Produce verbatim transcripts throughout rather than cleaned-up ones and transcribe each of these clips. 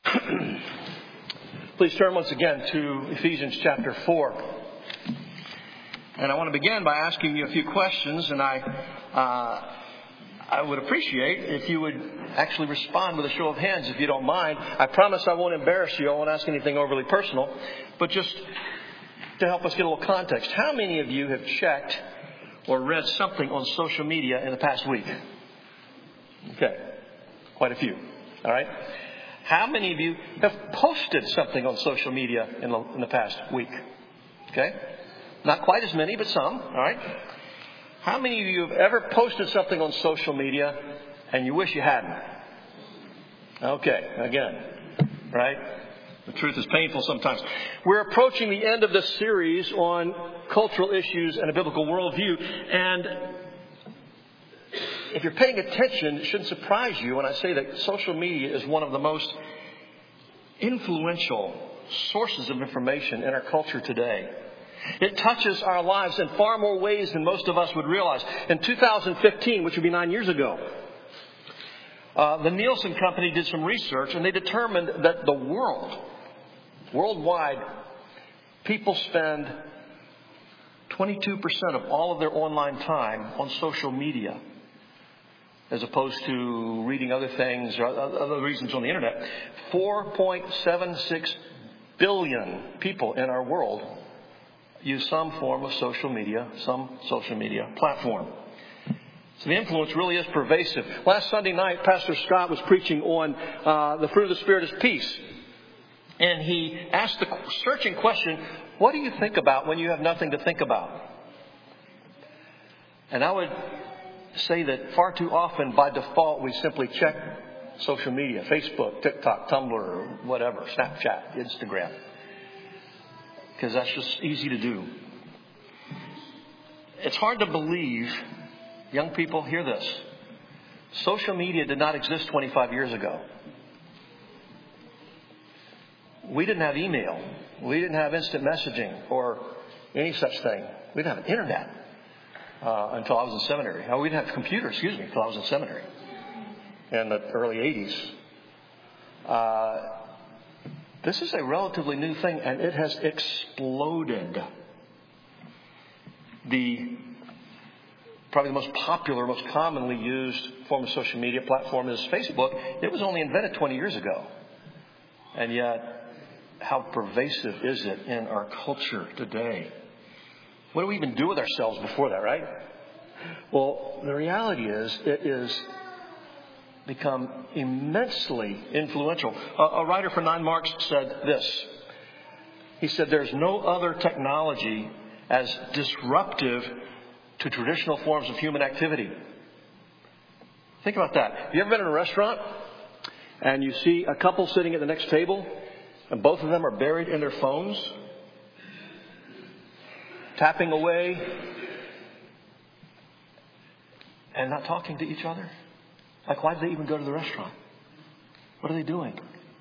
Please turn once again to Ephesians chapter four. And I want to begin by asking you a few questions, and I uh, I would appreciate if you would actually respond with a show of hands, if you don't mind. I promise I won't embarrass you. I won't ask anything overly personal, but just to help us get a little context. How many of you have checked or read something on social media in the past week? Okay, quite a few. All right. How many of you have posted something on social media in the, in the past week? Okay. Not quite as many, but some. All right. How many of you have ever posted something on social media and you wish you hadn't? Okay. Again. Right. The truth is painful sometimes. We're approaching the end of this series on cultural issues and a biblical worldview. And if you're paying attention, it shouldn't surprise you when I say that social media is one of the most influential sources of information in our culture today. It touches our lives in far more ways than most of us would realize. In two thousand fifteen, which would be nine years ago, uh, the Nielsen Company did some research, and they determined that the world, worldwide, people spend twenty-two percent of all of their online time on social media, as opposed to reading other things or other reasons on the internet. four point seven six billion people in our world use some form of social media, some social media platform. So the influence really is pervasive. Last Sunday night, Pastor Scott was preaching on uh, the fruit of the Spirit is peace. And he asked the searching question, what do you think about when you have nothing to think about? And I would say that far too often, by default, we simply check social media, Facebook, TikTok, Tumblr, or whatever, Snapchat, Instagram, because that's just easy to do. It's hard to believe, young people, hear this. Social media did not exist twenty-five years ago. We didn't have email. We didn't have instant messaging or any such thing. We didn't have internet. Uh, until I was in seminary. Oh, we didn't have computers, excuse me, until I was in seminary in the early eighties. Uh, this is a relatively new thing, and it has exploded. The probably the most popular, most commonly used form of social media platform is Facebook. It was only invented twenty years ago. And yet, how pervasive is it in our culture today? What do we even do with ourselves before that, right? Well, the reality is it is become immensely influential. A, a writer for Nine Marks said this. He said, there's no other technology as disruptive to traditional forms of human activity. Think about that. Have you ever been in a restaurant and you see a couple sitting at the next table and both of them are buried in their phones, tapping away and not talking to each other? Like, why did they even go to the restaurant? What are they doing?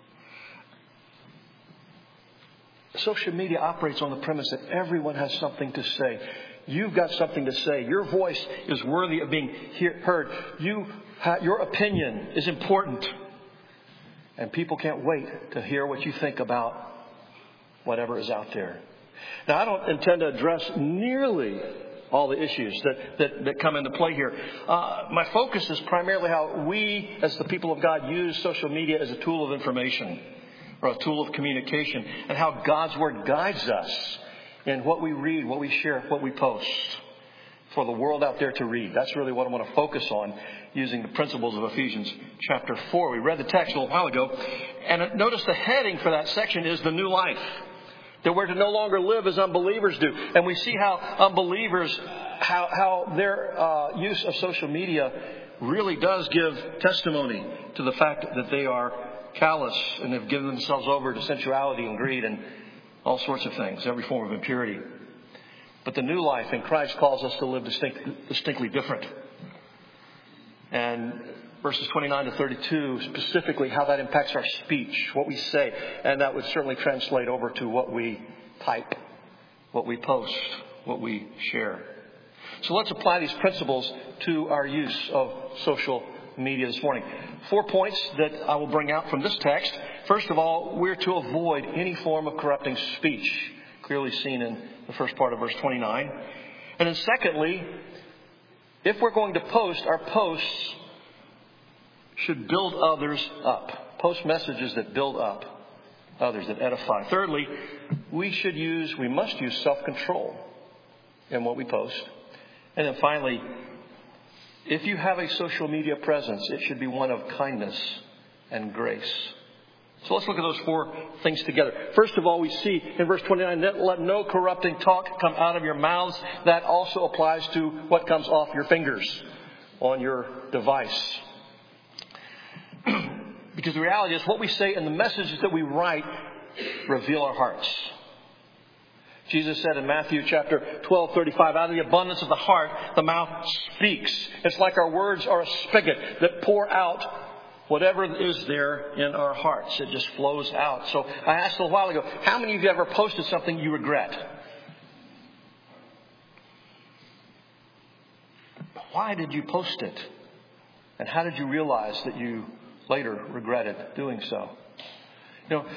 Social media operates on the premise that everyone has something to say. You've got something to say. Your voice is worthy of being hear, heard. You, ha, your opinion is important. And people can't wait to hear what you think about whatever is out there. Now, I don't intend to address nearly all the issues that, that, that come into play here. Uh, my focus is primarily how we, as the people of God, use social media as a tool of information or a tool of communication, and how God's Word guides us in what we read, what we share, what we post for the world out there to read. That's really what I want to focus on using the principles of Ephesians chapter four. We read the text a little while ago, and notice the heading for that section is the new life. That we're to no longer live as unbelievers do. And we see how unbelievers, how, how their uh, use of social media really does give testimony to the fact that they are callous and have given themselves over to sensuality and greed and all sorts of things, every form of impurity. But the new life in Christ calls us to live distinct, distinctly different. And verses twenty-nine to thirty-two, specifically how that impacts our speech, what we say. And that would certainly translate over to what we type, what we post, what we share. So let's apply these principles to our use of social media this morning. Four points that I will bring out from this text. First of all, we're to avoid any form of corrupting speech, clearly seen in the first part of verse twenty-nine. And then secondly, if we're going to post, our posts should build others up. Post messages that build up others, that edify. Thirdly, we should use, we must use self-control in what we post. And then finally, if you have a social media presence, it should be one of kindness and grace. So let's look at those four things together. First of all, we see in verse twenty-nine, let no corrupting talk come out of your mouths. That also applies to what comes off your fingers on your device. Because the reality is, what we say and the messages that we write reveal our hearts. Jesus said in Matthew chapter twelve, thirty-five, out of the abundance of the heart, the mouth speaks. It's like our words are a spigot that pour out whatever is there in our hearts. It just flows out. So I asked a little while ago, how many of you ever posted something you regret? Why did you post it? And how did you realize that you later regretted doing so? You know,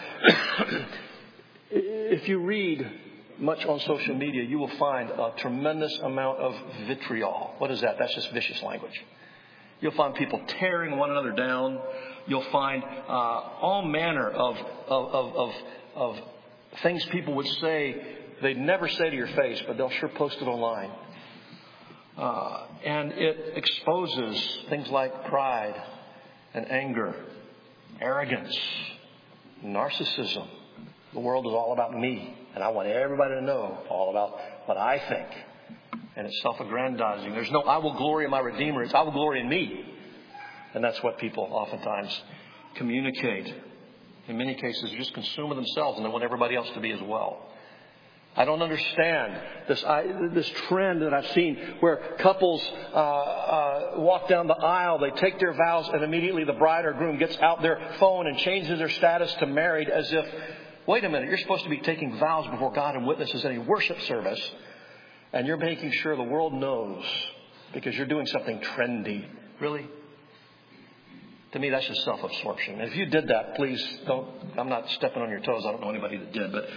if you read much on social media, you will find a tremendous amount of vitriol. What is that? That's just vicious language. You'll find people tearing one another down. You'll find uh, all manner of, of, of, of, of things people would say they'd never say to your face, but they'll sure post it online. Uh, and it exposes things like pride and anger, arrogance, narcissism. The world is all about me, and I want everybody to know all about what I think. And it's self-aggrandizing. There's no, I will glory in my Redeemer. It's, I will glory in me. And that's what people oftentimes communicate. In many cases, just consume themselves, and they want everybody else to be as well. I don't understand this I, this trend that I've seen where couples uh, uh, walk down the aisle, they take their vows, and immediately the bride or groom gets out their phone and changes their status to married as if, wait a minute, you're supposed to be taking vows before God and witnesses in a worship service, and you're making sure the world knows because you're doing something trendy. Really? To me, that's just self-absorption. And if you did that, please don't, I'm not stepping on your toes. I don't know anybody that did, but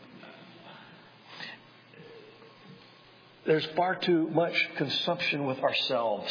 there's far too much consumption with ourselves.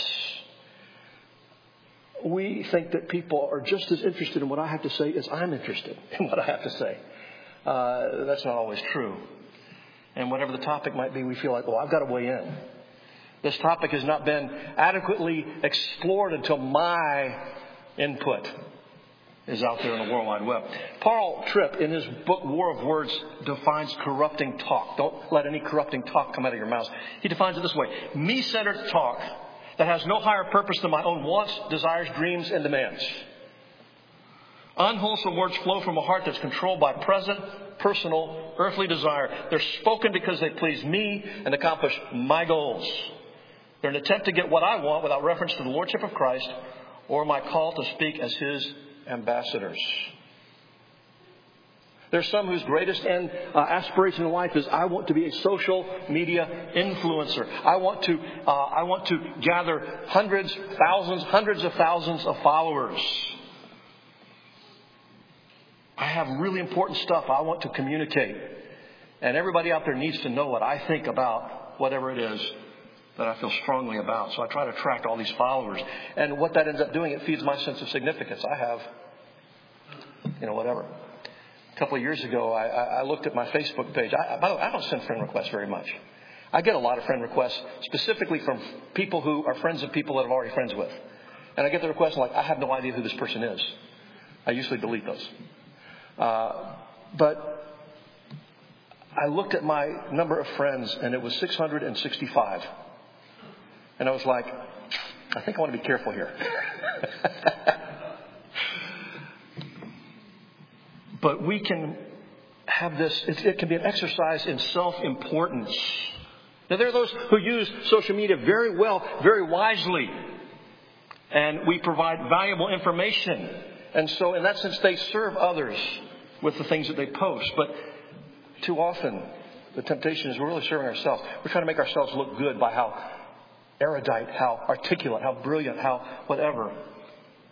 We think that people are just as interested in what I have to say as I'm interested in what I have to say. Uh, that's not always true. And whatever the topic might be, we feel like, oh, I've got to weigh in. This topic has not been adequately explored until my input is out there in the World Wide Web. Paul Tripp, in his book War of Words, defines corrupting talk. Don't let any corrupting talk come out of your mouth. He defines it this way: me-centered talk that has no higher purpose than my own wants, desires, dreams, and demands. Unwholesome words flow from a heart that's controlled by present, personal, earthly desire. They're spoken because they please me and accomplish my goals. They're an attempt to get what I want without reference to the Lordship of Christ or my call to speak as His ambassadors. There's some whose greatest end, uh, aspiration in life is, I want to be a social media influencer. I want to, uh, I want to gather hundreds, thousands, hundreds of thousands of followers. I have really important stuff I want to communicate. And everybody out there needs to know what I think about whatever it is that I feel strongly about. So I try to attract all these followers. And what that ends up doing, it feeds my sense of significance. I have, you know, whatever. A couple of years ago, I, I looked at my Facebook page. I, by the way, I don't send friend requests very much. I get a lot of friend requests specifically from people who are friends of people that I'm already friends with. And I get the request, like, I have no idea who this person is. I usually delete those. Uh, but I looked at my number of friends, and it was six hundred sixty-five. And I was like, I think I want to be careful here. But we can have this, it, it can be an exercise in self-importance. Now, there are those who use social media very well, very wisely. And we provide valuable information. And so in that sense, they serve others with the things that they post. But too often, the temptation is we're really serving ourselves. We're trying to make ourselves look good by how erudite, how articulate, how brilliant, how whatever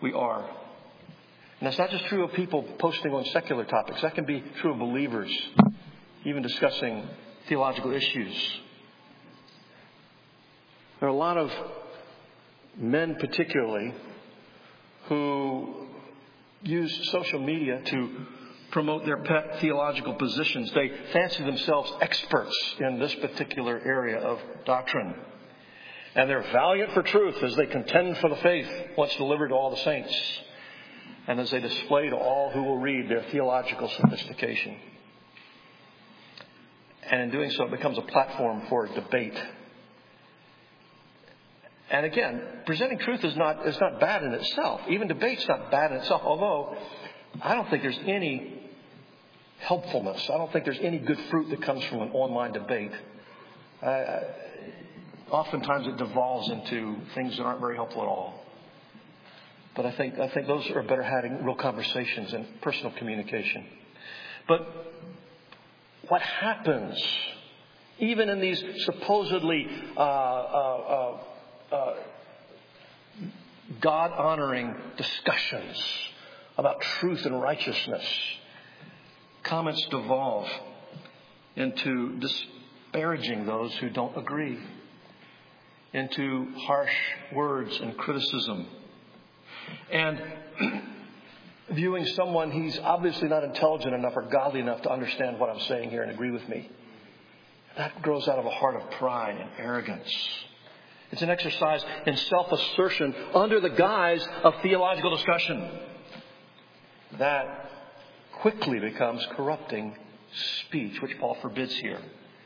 we are. And that's not just true of people posting on secular topics. That can be true of believers, even discussing theological issues. There are a lot of men particularly who use social media to promote their pet theological positions. They fancy themselves experts in this particular area of doctrine. And they're valiant for truth as they contend for the faith once delivered to all the saints. And as they display to all who will read their theological sophistication. And in doing so, it becomes a platform for debate. And again, presenting truth is not is not bad in itself. Even debate's not bad in itself. Although, I don't think there's any helpfulness. I don't think there's any good fruit that comes from an online debate. Uh, oftentimes it devolves into things that aren't very helpful at all. But I think I think those are better having real conversations and personal communication. But what happens, even in these supposedly uh, uh, uh, uh, God-honoring discussions about truth and righteousness, comments devolve into disparaging those who don't agree, into harsh words and criticism, and viewing someone he's obviously not intelligent enough or godly enough to understand what I'm saying here and agree with me. That grows out of a heart of pride and arrogance. It's an exercise in self-assertion under the guise of theological discussion. That quickly becomes corrupting speech, which Paul forbids here.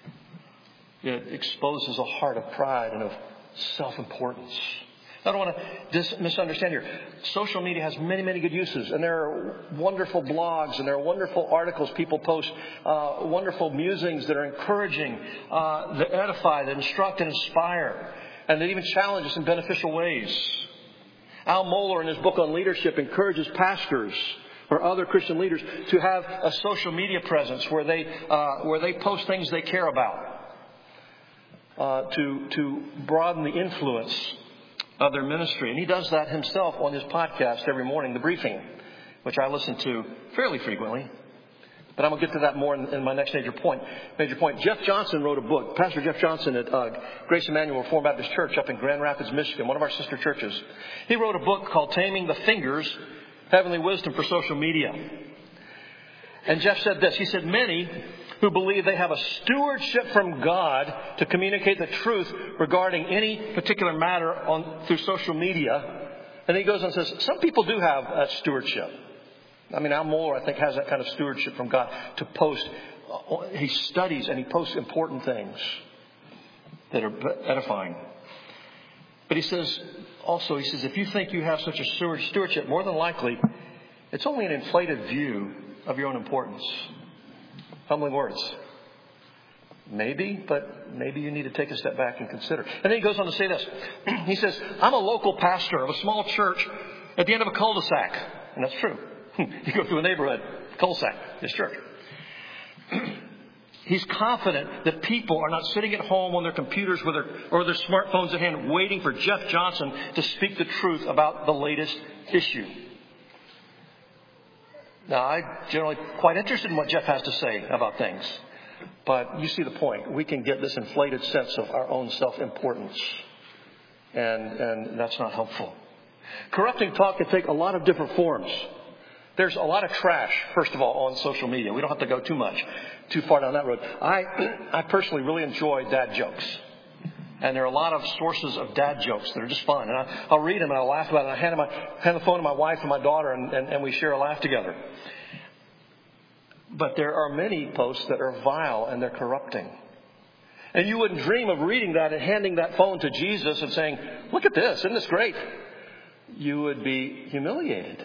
It exposes a heart of pride and of self-importance. I don't want to dis- misunderstand here. Social media has many, many good uses. And there are wonderful blogs and there are wonderful articles people post, uh, wonderful musings that are encouraging, uh, that edify, that instruct and inspire, and that even challenge us in beneficial ways. Al Mohler, in his book on leadership, encourages pastors or other Christian leaders to have a social media presence where they uh, where they post things they care about, uh, to to broaden the influence of their ministry. And he does that himself on his podcast every morning, The Briefing, which I listen to fairly frequently. But I'm going to get to that more in, in my next major point. Major point. Jeff Johnson wrote a book. Pastor Jeff Johnson at uh, Grace Emmanuel Reformed Baptist Church up in Grand Rapids, Michigan, one of our sister churches. He wrote a book called Taming the Fingers, Heavenly Wisdom for Social Media. And Jeff said this. He said, many who believe they have a stewardship from God to communicate the truth regarding any particular matter on through social media. And he goes on and says, some people do have that stewardship. I mean, Al Mohler, I think, has that kind of stewardship from God to post. He studies and he posts important things that are edifying. But he says, also, he says, if you think you have such a stewardship, more than likely, it's only an inflated view of your own importance. Humbling words. Maybe, but maybe you need to take a step back and consider. And then he goes on to say this. He says, I'm a local pastor of a small church at the end of a cul-de-sac. And that's true. You go through a neighborhood, cul-de-sac, this church. He's confident that people are not sitting at home on their computers with their, or their smartphones at hand waiting for Jeff Johnson to speak the truth about the latest issue. Now, I'm generally quite interested in what Jeff has to say about things. But you see the point. We can get this inflated sense of our own self-importance. And, and that's not helpful. Corrupting talk can take a lot of different forms. There's a lot of trash, first of all, on social media. We don't have to go too much, too far down that road. I, I personally really enjoy dad jokes. And there are a lot of sources of dad jokes that are just fun. And I, I'll read them and I'll laugh about it. And I hand, my, hand the phone to my wife and my daughter and, and, and we share a laugh together. But there are many posts that are vile and they're corrupting. And you wouldn't dream of reading that and handing that phone to Jesus and saying, look at this, isn't this great? You would be humiliated.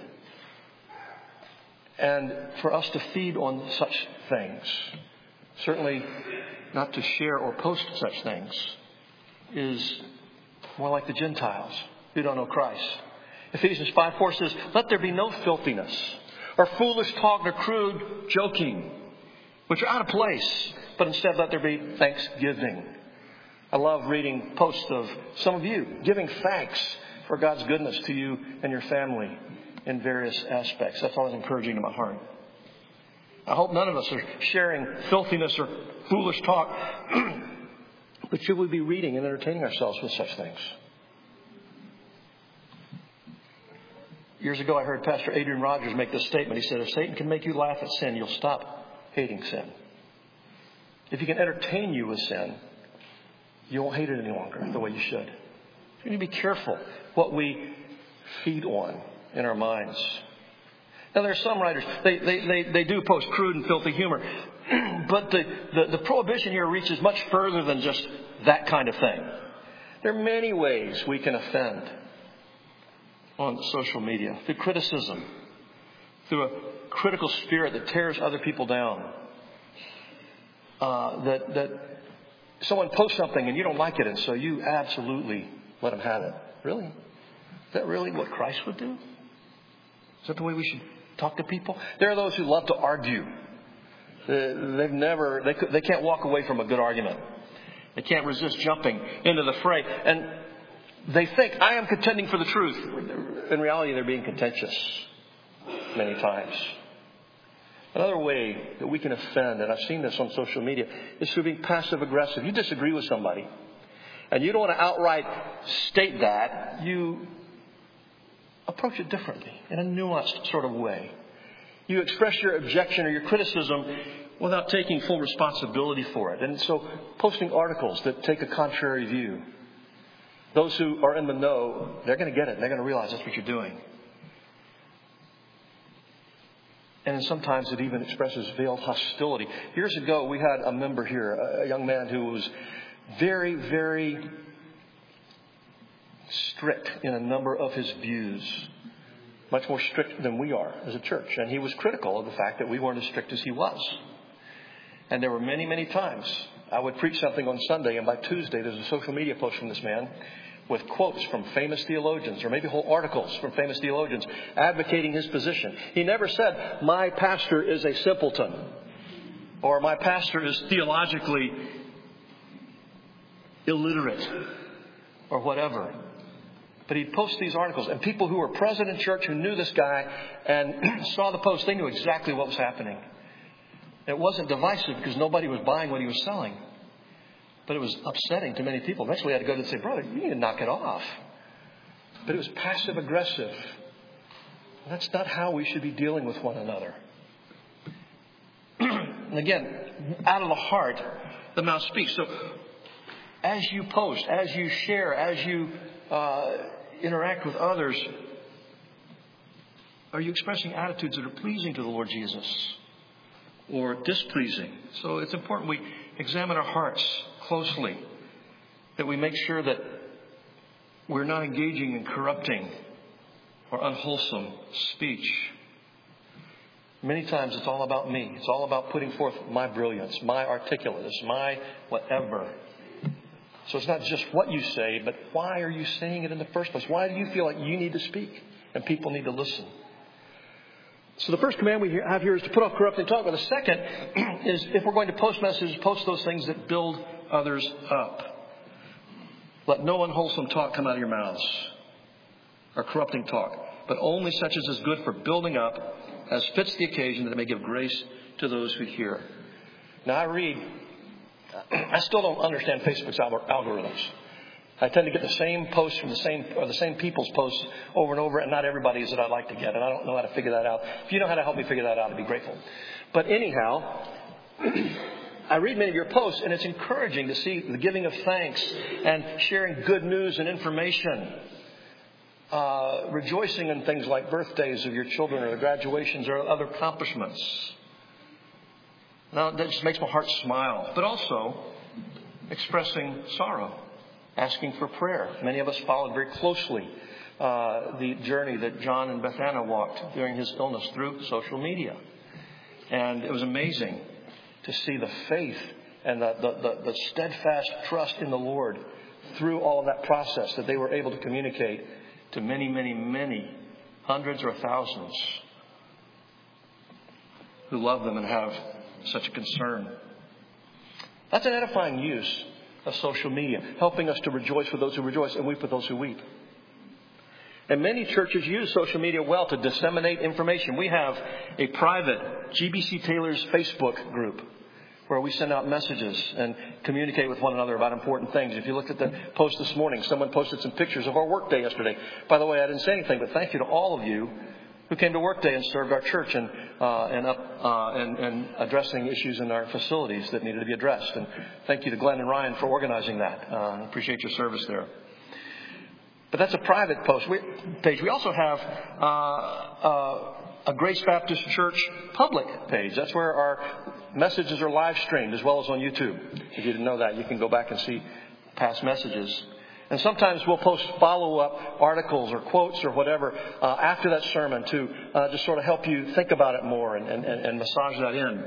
And for us to feed on such things, certainly not to share or post such things, is more like the Gentiles who don't know Christ. Ephesians five four says, let there be no filthiness or foolish talk or crude joking, which are out of place, but instead let there be thanksgiving. I love reading posts of some of you giving thanks for God's goodness to you and your family in various aspects. That's always encouraging to my heart. I hope none of us are sharing filthiness or foolish talk, but should we be reading and entertaining ourselves with such things? Years ago, I heard Pastor Adrian Rogers make this statement. He said, if Satan can make you laugh at sin, you'll stop hating sin. If he can entertain you with sin, you won't hate it any longer the way you should. We need to be careful what we feed on in our minds. Now, there are some writers, they, they, they, they do post crude and filthy humor. But the, the, the prohibition here reaches much further than just that kind of thing. There are many ways we can offend on social media. Through criticism. Through a critical spirit that tears other people down. Uh, that, that someone posts something and you don't like it, and so you absolutely let them have it. Really? Is that really what Christ would do? Is that the way we should talk to people? There are those who love to argue. They've never, they, they can't walk away from a good argument. They can't resist jumping into the fray. And they think, I am contending for the truth. In reality, they're being contentious many times. Another way that we can offend, and I've seen this on social media, is through being passive aggressive. You disagree with somebody, and you don't want to outright state that. You approach it differently, in a nuanced sort of way. You express your objection or your criticism without taking full responsibility for it. And so posting articles that take a contrary view. Those who are in the know, they're going to get it. They're going to realize that's what you're doing. And sometimes it even expresses veiled hostility. Years ago, we had a member here, a young man who was very, very strict in a number of his views. Much more strict than we are as a church. And he was critical of the fact that we weren't as strict as he was. And there were many, many times I would preach something on Sunday, and by Tuesday there's a social media post from this man with quotes from famous theologians, or maybe whole articles from famous theologians advocating his position. He never said, my pastor is a simpleton, or my pastor is theologically illiterate, or whatever. But he'd post these articles, and people who were present in church who knew this guy and saw the post, they knew exactly what was happening. It wasn't divisive because nobody was buying what he was selling. But it was upsetting to many people. Eventually I had to go to and say, brother, you need to knock it off. But it was passive aggressive. That's not how we should be dealing with one another. And again, out of the heart, the mouth speaks. So as you post, as you share, as you uh, interact with others, are you expressing attitudes that are pleasing to the Lord Jesus or displeasing? So it's important we examine our hearts closely, that we make sure that we're not engaging in corrupting or unwholesome speech. Many times it's all about me. It's all about putting forth my brilliance, my articulateness, my whatever. So it's not just what you say, but why are you saying it in the first place? Why do you feel like you need to speak and people need to listen? So the first command we have here is to put off corrupting talk. But the second is, if we're going to post messages, post those things that build others up. Let no unwholesome talk come out of your mouths, or corrupting talk, but only such as is good for building up, as fits the occasion, that it may give grace to those who hear. Now I read, I still don't understand Facebook's algorithms. I tend to get the same posts from the same, or the same people's posts over and over, and not everybody's that I'd like to get, and I don't know how to figure that out. If you know how to help me figure that out, I'd be grateful. But anyhow, I read many of your posts, and it's encouraging to see the giving of thanks and sharing good news and information. Uh, rejoicing in things like birthdays of your children or the graduations or other accomplishments. Now, that just makes my heart smile. But also expressing sorrow, asking for prayer. Many of us followed very closely uh, the journey that John and Beth Anna walked during his illness through social media. And it was amazing to see the faith and the, the, the, the steadfast trust in the Lord through all of that process that they were able to communicate to many, many, many, hundreds or thousands who love them and have such a concern. That's an edifying use of social media, helping us to rejoice with those who rejoice and weep with those who weep. And many churches use social media well to disseminate information. We have a private G B C Taylor's Facebook group where we send out messages and communicate with one another about important things. If you looked at the post this morning, someone posted some pictures of our workday yesterday. By the way, I didn't say anything, but thank you to all of you who came to workday and served our church and uh, and up uh, and, and addressing issues in our facilities that needed to be addressed. And thank you to Glenn and Ryan for organizing that. Uh, I appreciate your service there. But that's a private post we, page. We also have uh, uh, a Grace Baptist Church public page. That's where our messages are live streamed as well as on YouTube. If you didn't know that, you can go back and see past messages. And sometimes we'll post follow-up articles or quotes or whatever uh, after that sermon to uh, just sort of help you think about it more and, and, and massage that in.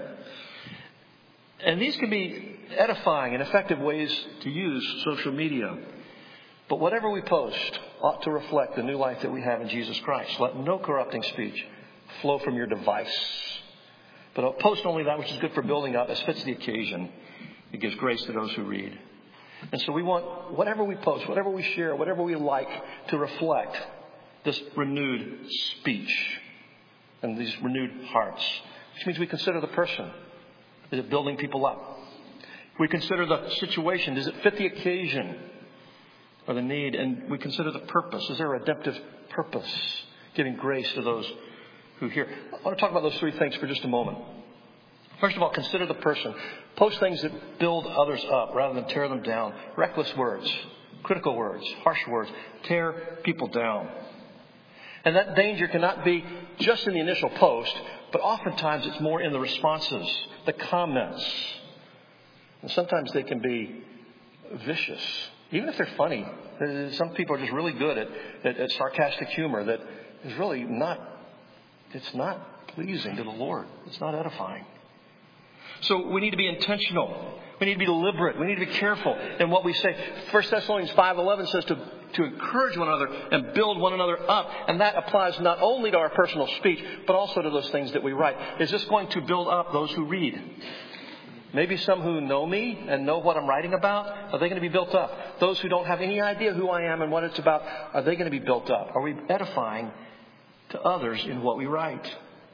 And these can be edifying and effective ways to use social media. But whatever we post ought to reflect the new life that we have in Jesus Christ. Let no corrupting speech flow from your device. But I'll post only that which is good for building up as fits the occasion. It gives grace to those who read. And so we want whatever we post, whatever we share, whatever we like to reflect this renewed speech and these renewed hearts. Which means we consider the person. Is it building people up? We consider the situation. Does it fit the occasion or the need? And we consider the purpose. Is there a redemptive purpose? Giving grace to those who hear. I want to talk about those three things for just a moment. First of all, consider the person. Post things that build others up rather than tear them down. Reckless words, critical words, harsh words tear people down. And that danger cannot be just in the initial post, but oftentimes it's more in the responses, the comments. And sometimes they can be vicious. Even if they're funny. Some people are just really good at, at, at sarcastic humor that is really not, it's not pleasing to the Lord. It's not edifying. So we need to be intentional. We need to be deliberate. We need to be careful in what we say. First Thessalonians five eleven says to, to encourage one another and build one another up. And that applies not only to our personal speech, but also to those things that we write. Is this going to build up those who read? Maybe some who know me and know what I'm writing about, are they going to be built up? Those who don't have any idea who I am and what it's about, are they going to be built up? Are we edifying to others in what we write?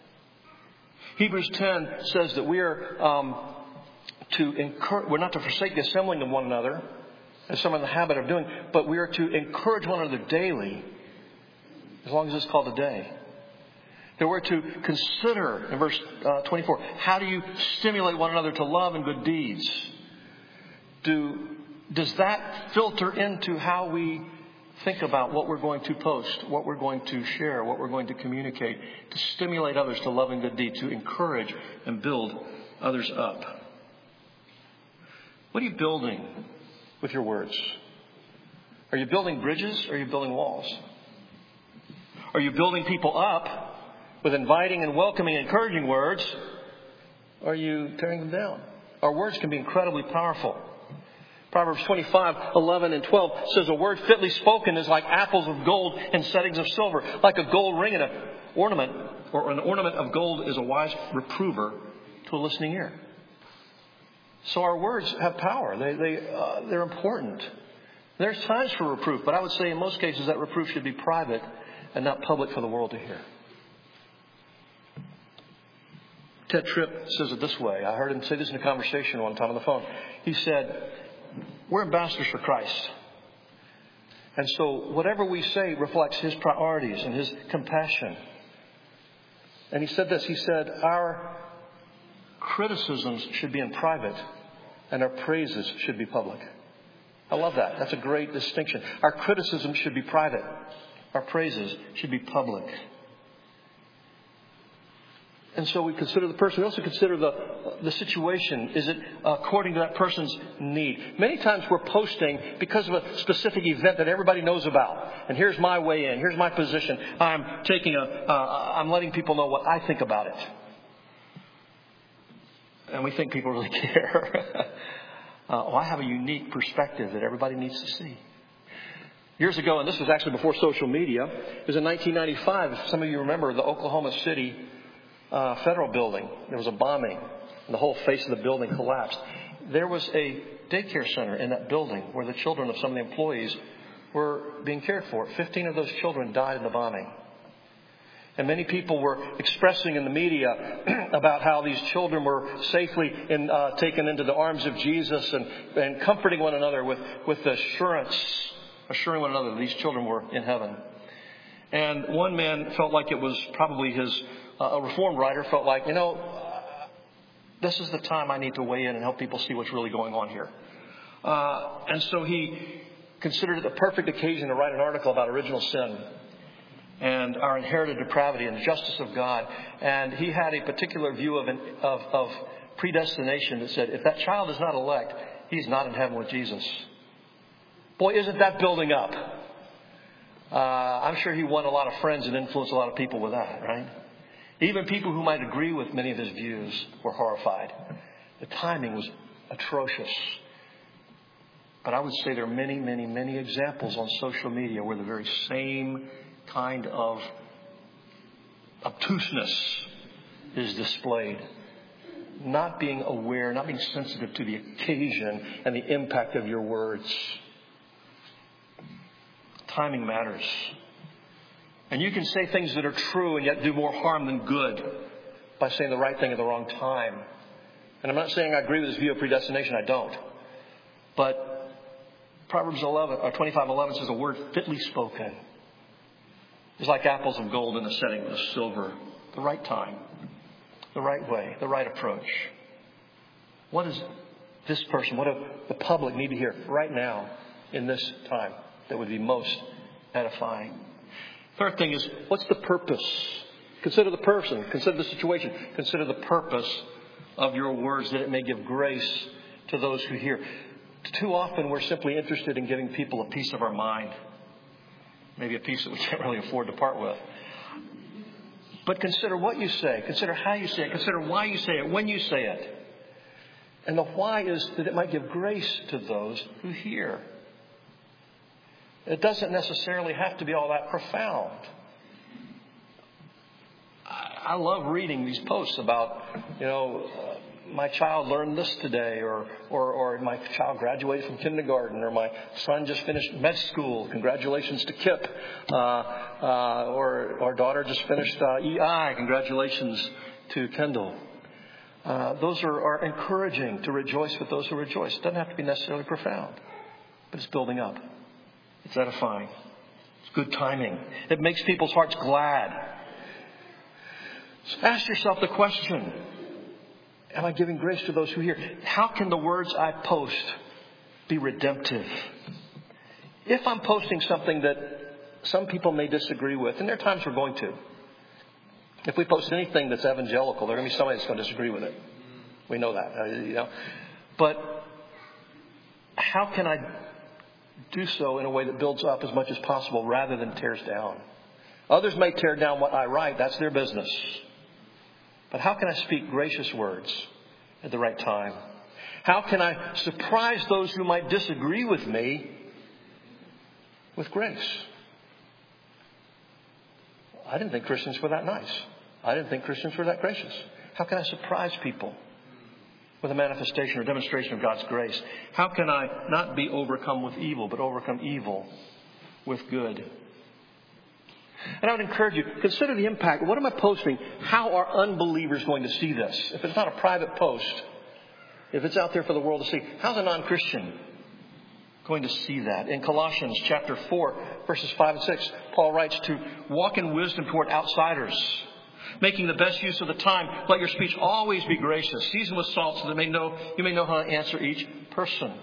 Hebrews ten says that we are um, to encourage, we're not to forsake the assembling of one another, as some are in the habit of doing, but we are to encourage one another daily, as long as it's called a day. That we're to consider, in verse uh, twenty-four, how do you stimulate one another to love and good deeds? Do does that filter into how we think about what we're going to post, what we're going to share, what we're going to communicate, to stimulate others to love and good deeds, to encourage and build others up? What are you building with your words? Are you building bridges or are you building walls? Are you building people up with inviting and welcoming, encouraging words? Or are you tearing them down? Our words can be incredibly powerful. Proverbs twenty-five, eleven and twelve says a word fitly spoken is like apples of gold in settings of silver. Like a gold ring in an ornament, or an ornament of gold is a wise reprover to a listening ear. So our words have power. They, they, uh, they're important. There's times for reproof, but I would say in most cases that reproof should be private and not public for the world to hear. Ted Tripp says it this way. I heard him say this in a conversation one time on the phone. He said, we're ambassadors for Christ. And so whatever we say reflects His priorities and His compassion. And he said this. He said, our criticisms should be in private and our praises should be public. I love that. That's a great distinction. Our criticisms should be private. Our praises should be public. And so we consider the person. We also consider the the situation. Is it according to that person's need? Many times we're posting because of a specific event that everybody knows about. And here's my way in. Here's my position. I'm taking a. Uh, I'm letting people know what I think about it. And we think people really care. uh, oh, I have a unique perspective that everybody needs to see. Years ago, and this was actually before social media, it was in nineteen ninety-five. If some of you remember the Oklahoma City Uh, federal building. There was a bombing and the whole face of the building collapsed. There was a daycare center in that building where the children of some of the employees were being cared for. fifteen of those children died in the bombing. And many people were expressing in the media about how these children were safely in, uh, taken into the arms of Jesus and, and comforting one another with, with assurance, assuring one another that these children were in heaven. And one man felt like it was probably his, uh, a Reformed writer felt like, you know, uh, this is the time I need to weigh in and help people see what's really going on here. Uh, and so he considered it the perfect occasion to write an article about original sin and our inherited depravity and the justice of God. And he had a particular view of, an, of, of predestination that said, if that child is not elect, he's not in heaven with Jesus. Boy, isn't that building up? Uh, I'm sure he won a lot of friends and influenced a lot of people with that, right? Even people who might agree with many of his views were horrified. The timing was atrocious. But I would say there are many, many, many examples on social media where the very same kind of obtuseness is displayed. Not being aware, not being sensitive to the occasion and the impact of your words. Timing matters. And you can say things that are true and yet do more harm than good by saying the right thing at the wrong time. And I'm not saying I agree with this view of predestination. I don't. But Proverbs eleven or twenty-five eleven says a word fitly spoken is like apples of gold in the setting of silver. The right time, the right way, the right approach. What does this person, what do the public need to hear right now in this time that would be most edifying? Third thing is, what's the purpose? Consider the person. Consider the situation. Consider the purpose of your words, that it may give grace to those who hear. Too often we're simply interested in giving people a piece of our mind. Maybe a piece that we can't really afford to part with. But consider what you say. Consider how you say it. Consider why you say it, when you say it. And the why is that it might give grace to those who hear. It doesn't necessarily have to be all that profound. I love reading these posts about, you know, uh, my child learned this today, or, or or my child graduated from kindergarten, or my son just finished med school. Congratulations to Kip. Uh, uh, or our daughter just finished uh, E I. Congratulations to Kendall. Uh, those are, are encouraging to rejoice with those who rejoice. It doesn't have to be necessarily profound, but it's building up. It's edifying. It's good timing. It makes people's hearts glad. So ask yourself the question, am I giving grace to those who hear? How can the words I post be redemptive? If I'm posting something that some people may disagree with, and there are times we're going to. If we post anything that's evangelical, there's going to be somebody that's going to disagree with it. We know that, uh, you know. But how can I do so in a way that builds up as much as possible rather than tears down? Others may tear down what I write. That's their business. But how can I speak gracious words at the right time? How can I surprise those who might disagree with me with grace? I didn't think Christians were that nice. I didn't think Christians were that gracious. How can I surprise people with a manifestation or demonstration of God's grace? How can I not be overcome with evil, but overcome evil with good? And I would encourage you, consider the impact. What am I posting? How are unbelievers going to see this? If it's not a private post, if it's out there for the world to see, how's a non-Christian going to see that? In Colossians chapter four, verses five and six, Paul writes to walk in wisdom toward outsiders, making the best use of the time. Let your speech always be gracious, seasoned with salt, so that may know, you may know how to answer each person.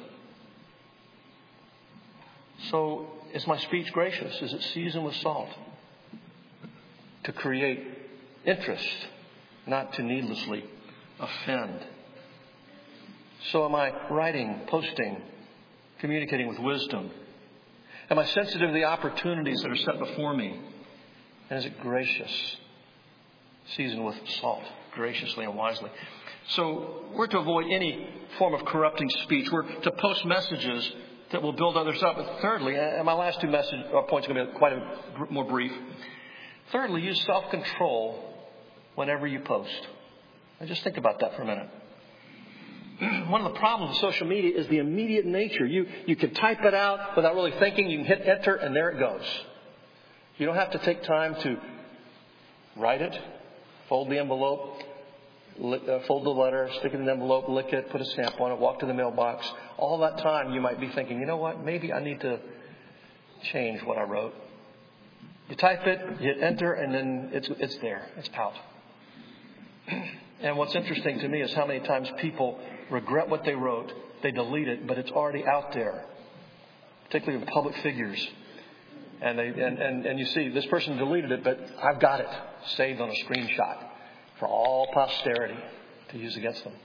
So, is my speech gracious? Is it seasoned with salt? To create interest, not to needlessly offend. So am I writing, posting, communicating with wisdom? Am I sensitive to the opportunities that are set before me? And is it gracious? Seasoned with salt, graciously and wisely. So we're to avoid any form of corrupting speech. We're to post messages that will build others up. But thirdly, and my last two message uh, points are going to be quite a, more brief. Thirdly, use self-control whenever you post. Now just think about that for a minute. one of the problems with social media is the immediate nature. You, you can type it out without really thinking. You can hit enter, and there it goes. You don't have to take time to write it, fold the envelope, lick, uh, fold the letter, stick it in the envelope, lick it, put a stamp on it, walk to the mailbox. All that time you might be thinking, you know what, maybe I need to change what I wrote. You type it, you hit enter, and then it's it's there. It's out. And what's interesting to me is how many times people regret what they wrote, they delete it, but it's already out there, particularly with public figures. And they and, and, and you see, this person deleted it, but I've got it saved on a screenshot for all posterity to use against them.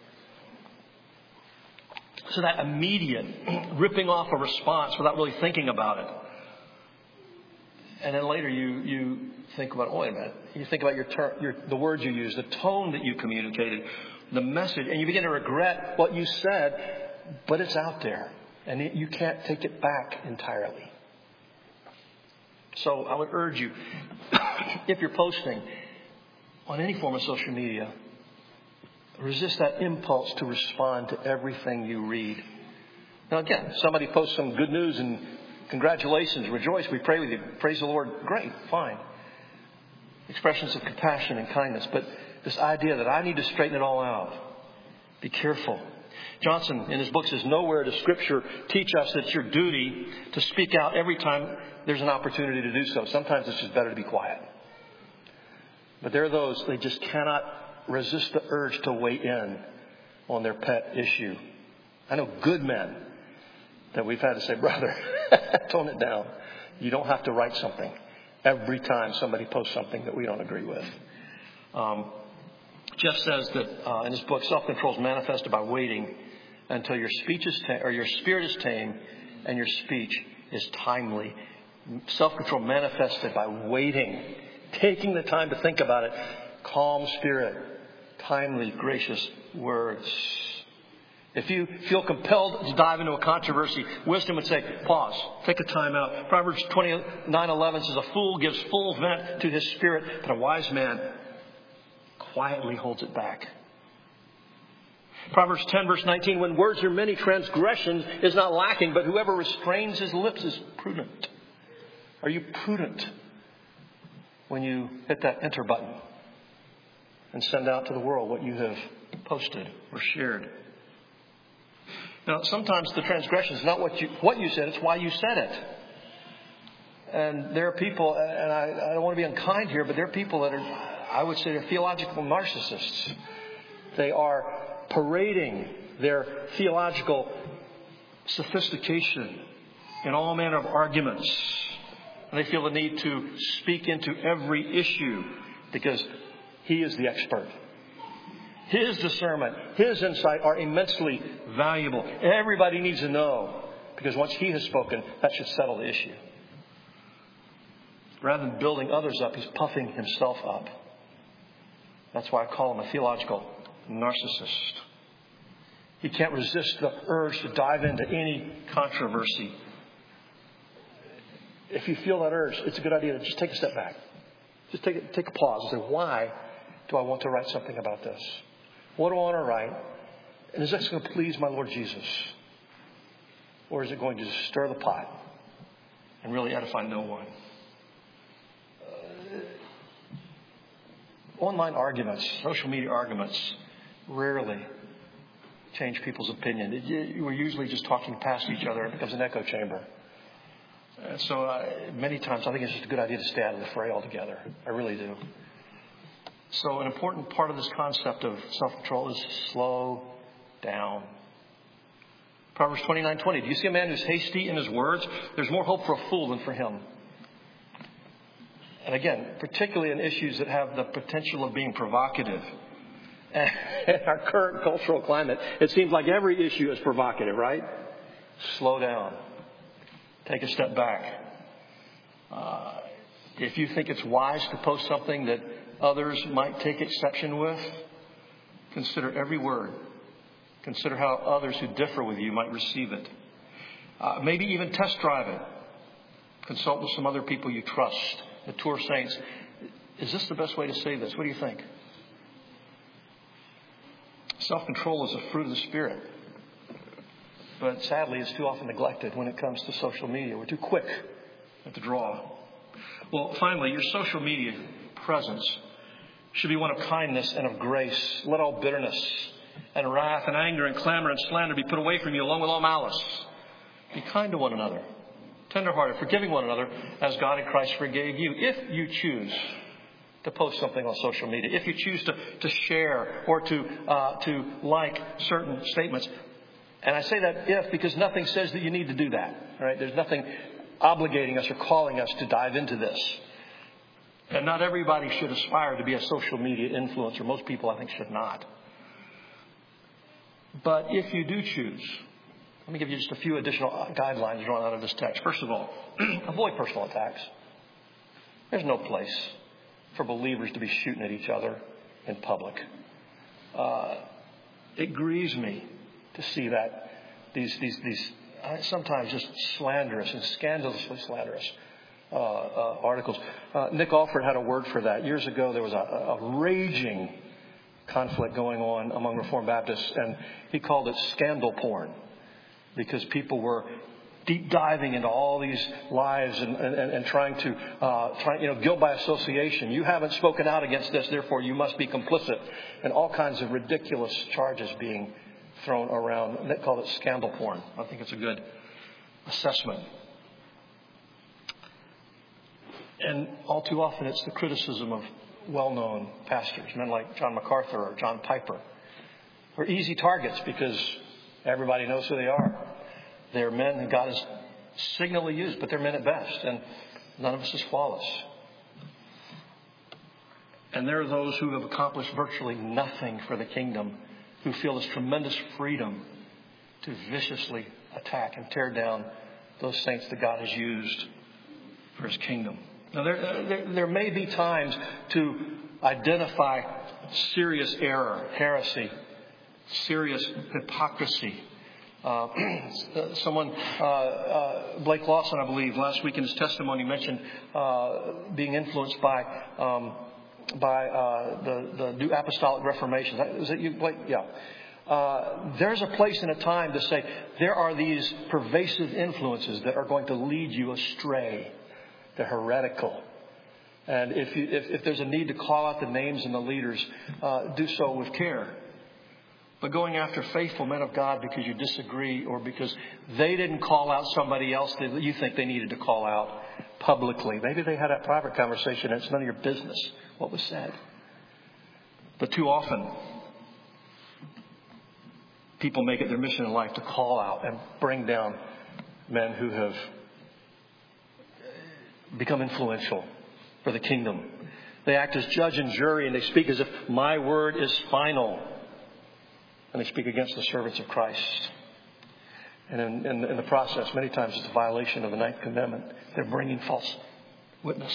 So that immediate ripping off a response without really thinking about it. And then later you, you think about, oh, wait a minute. You think about your, ter- your the words you used, the tone that you communicated, the message, and you begin to regret what you said, but it's out there, and it, you can't take it back entirely. So I would urge you, if you're posting on any form of social media, resist that impulse to respond to everything you read. Now again, somebody posts some good news and congratulations, rejoice, we pray with you, praise the Lord, great, fine. Expressions of compassion and kindness. But this idea that I need to straighten it all out, be careful. Johnson, in his book, says, nowhere does Scripture teach us that it's your duty to speak out every time there's an opportunity to do so. Sometimes it's just better to be quiet. But there are those, they just cannot resist the urge to weigh in on their pet issue. I know good men that we've had to say, brother, tone it down. You don't have to write something every time somebody posts something that we don't agree with. Um, Jeff says that uh, in his book, self-control is manifested by waiting until your speech is ta- or your spirit is tame and your speech is timely. Self-control manifested by waiting, taking the time to think about it. Calm spirit, timely, gracious words. If you feel compelled to dive into a controversy, wisdom would say, pause, take a time out. Proverbs twenty-nine eleven says, a fool gives full vent to his spirit, but a wise man quietly holds it back. Proverbs ten verse nineteen, when words are many, transgression is not lacking, but whoever restrains his lips is prudent. Are you prudent when you hit that enter button and send out to the world what you have posted or shared? Now, sometimes the transgression is not what you what you said, it's why you said it. And there are people, and I, I don't want to be unkind here, but there are people that are, I would say, they're theological narcissists. They are parading their theological sophistication in all manner of arguments. And they feel the need to speak into every issue because he is the expert. His discernment, his insight are immensely valuable. Everybody needs to know because once he has spoken, that should settle the issue. Rather than building others up, he's puffing himself up. That's why I call him a theological narcissist. He can't resist the urge to dive into any controversy. If you feel that urge, it's a good idea to just take a step back. Just take a, take a pause and say, why do I want to write something about this? What do I want to write? And is this going to please my Lord Jesus? Or is it going to stir the pot and really edify no one? Uh, online arguments, social media arguments, rarely change people's opinion. It, it, we're usually just talking past each other. It becomes an echo chamber. And so uh, many times I think it's just a good idea to stay out of the fray altogether. I really do. So an important part of this concept of self-control is slow down. Proverbs twenty-nine twenty. Do you see a man who's hasty in his words? There's more hope for a fool than for him. And again, particularly in issues that have the potential of being provocative. In our current cultural climate, it seems like every issue is provocative, right? Slow down. Take a step back. Uh, if you think it's wise to post something that others might take exception with, consider every word. Consider how others who differ with you might receive it. Uh, maybe even test drive it. Consult with some other people you trust. Mature saints. Is this the best way to say this? What do you think? Self-control is a fruit of the Spirit. But sadly, it's too often neglected when it comes to social media. We're too quick at the draw. Well, finally, your social media presence should be one of kindness and of grace. Let all bitterness and wrath and anger and clamor and slander be put away from you, along with all malice. Be kind to one another, tenderhearted, forgiving one another, as God in Christ forgave you. If you choose to post something on social media, if you choose to, to share or to uh, to like certain statements, and I say that if because nothing says that you need to do that. Right? There's nothing obligating us or calling us to dive into this. And not everybody should aspire to be a social media influencer. Most people, I think, should not. But if you do choose, let me give you just a few additional guidelines drawn out of this text. First of all, avoid personal attacks. There's no place for believers to be shooting at each other in public. Uh, it grieves me to see that these these these uh, sometimes just slanderous and scandalously slanderous uh, uh, articles. Uh, Nick Alford had a word for that years ago. There was a, a raging conflict going on among Reformed Baptists, and he called it scandal porn, because people were deep diving into all these lives and, and, and trying to, uh, try, you know, guilt by association. You haven't spoken out against this, therefore you must be complicit. And all kinds of ridiculous charges being thrown around. They call it scandal porn. I think it's a good assessment. And all too often it's the criticism of well-known pastors, men like John MacArthur or John Piper. We're easy targets because everybody knows who they are. They're men who God has signally used, but they're men at best, and none of us is flawless. And there are those who have accomplished virtually nothing for the kingdom, who feel this tremendous freedom to viciously attack and tear down those saints that God has used for His kingdom. Now, there, there, there may be times to identify serious error, heresy, serious hypocrisy. Uh, someone, uh, uh, Blake Lawson, I believe, last week in his testimony mentioned uh, being influenced by um, by uh, the, the New Apostolic Reformation. Is that you, Blake? Yeah. Uh, there's a place and a time to say there are these pervasive influences that are going to lead you astray. They're heretical. And if, you, if, if there's a need to call out the names and the leaders, uh, do so with care. But going after faithful men of God because you disagree or because they didn't call out somebody else that you think they needed to call out publicly. Maybe they had a private conversation and it's none of your business what was said. But too often, people make it their mission in life to call out and bring down men who have become influential for the kingdom. They act as judge and jury, and they speak as if my word is final. And they speak against the servants of Christ. And in, in, in the process, many times it's a violation of the Ninth Commandment. They're bringing false witness.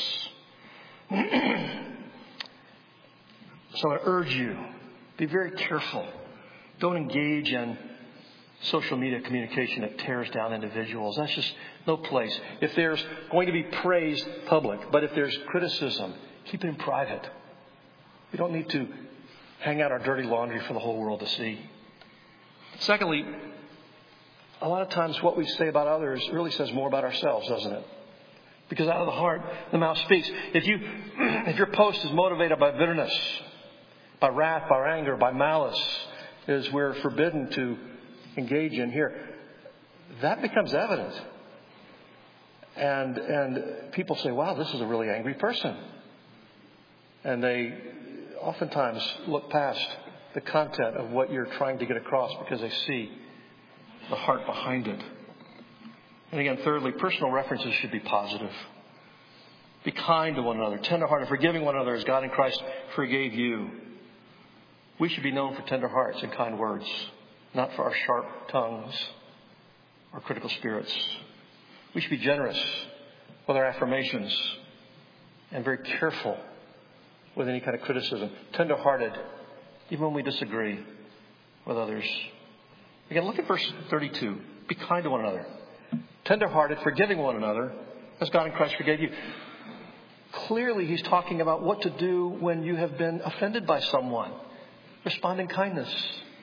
So I urge you, be very careful. Don't engage in social media communication that tears down individuals. That's just no place. If there's going to be praise, public. But if there's criticism, keep it in private. We don't need to hang out our dirty laundry for the whole world to see. Secondly, a lot of times what we say about others really says more about ourselves, doesn't it? Because out of the heart, the mouth speaks. If you, if your post is motivated by bitterness, by wrath, by anger, by malice, as we're forbidden to engage in here, that becomes evident. And and people say, wow, this is a really angry person. And they oftentimes look past the content of what you're trying to get across because they see the heart behind it. And again, thirdly, personal references should be positive. Be kind to one another, tenderhearted, forgiving one another as God in Christ forgave you. We should be known for tender hearts and kind words, not for our sharp tongues or critical spirits. We should be generous with our affirmations and very careful with any kind of criticism. Tender-hearted, even when we disagree with others. Again, look at verse thirty-two. Be kind to one another. Tender-hearted, forgiving one another, as God in Christ forgave you. Clearly, he's talking about what to do when you have been offended by someone. Respond in kindness.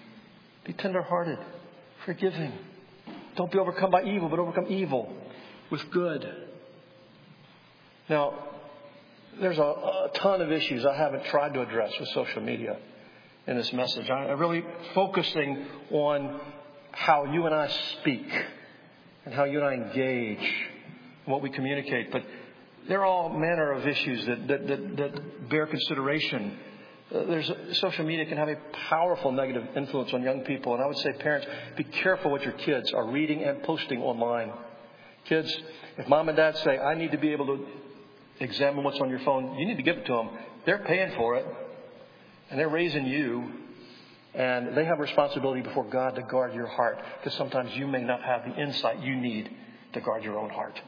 Be tenderhearted, forgiving. Don't be overcome by evil, but overcome evil with good. Now, there's a, a ton of issues I haven't tried to address with social media in this message. I, I'm really focusing on how you and I speak and how you and I engage and what we communicate. But there are all manner of issues that, that, that, that bear consideration. Uh, there's social media can have a powerful negative influence on young people. And I would say, parents, be careful what your kids are reading and posting online. Kids, if mom and dad say, I need to be able to examine what's on your phone, you need to give it to them. They're paying for it. And they're raising you. And they have a responsibility before God to guard your heart. Because sometimes you may not have the insight you need to guard your own heart.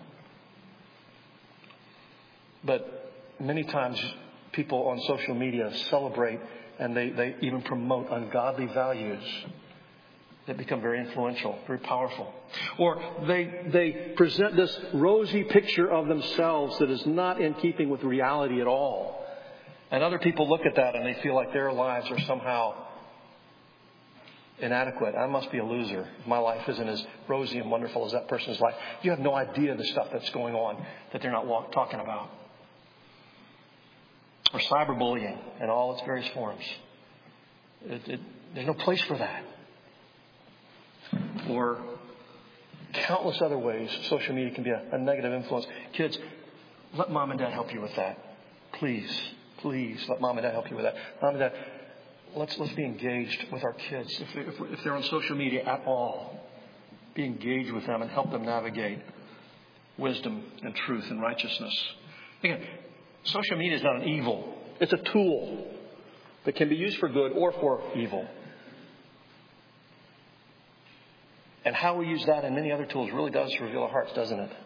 But many times people on social media celebrate and they, they even promote ungodly values that become very influential, very powerful. Or they they present this rosy picture of themselves that is not in keeping with reality at all. And other people look at that and they feel like their lives are somehow inadequate. I must be a loser. My life isn't as rosy and wonderful as that person's life. You have no idea the stuff that's going on that they're not walk, talking about. Or cyberbullying in all its various forms. It, it, there's no place for that. Or countless other ways social media can be a, a negative influence. Kids, let mom and dad help you with that. Please, please let mom and dad help you with that. Mom and dad, let's let's be engaged with our kids. If, if, if they're on social media at all, be engaged with them and help them navigate wisdom and truth and righteousness. Again, social media is not an evil. It's a tool that can be used for good or for evil. And how we use that and many other tools really does reveal our hearts, doesn't it?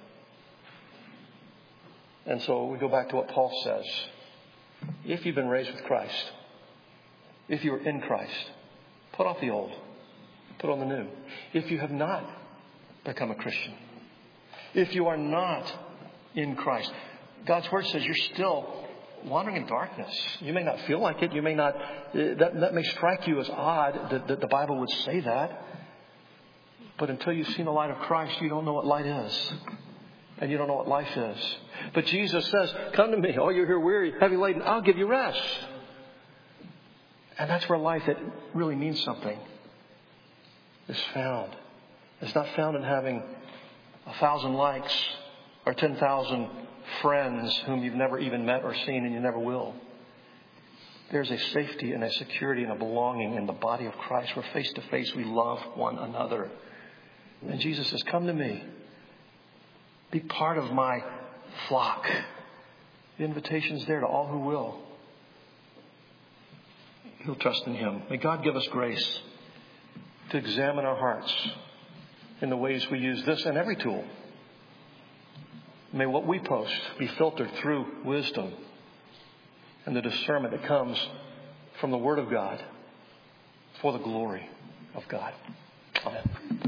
And so we go back to what Paul says. If you've been raised with Christ, if you are in Christ, put off the old, put on the new. If you have not become a Christian, if you are not in Christ, God's Word says you're still wandering in darkness. You may not feel like it. You may not, that, that may strike you as odd that, that the Bible would say that. But until you've seen the light of Christ, you don't know what light is. And you don't know what life is. But Jesus says, come to me, all you're here weary, heavy laden, I'll give you rest. And that's where life that really means something is found. It's not found in having a thousand likes or ten thousand friends whom you've never even met or seen and you never will. There's a safety and a security and a belonging in the body of Christ where face to face we love one another. And Jesus says, come to me. Be part of my flock. The invitation's there to all who will. Who'll trust in Him. May God give us grace to examine our hearts in the ways we use this and every tool. May what we post be filtered through wisdom and the discernment that comes from the Word of God for the glory of God. Amen.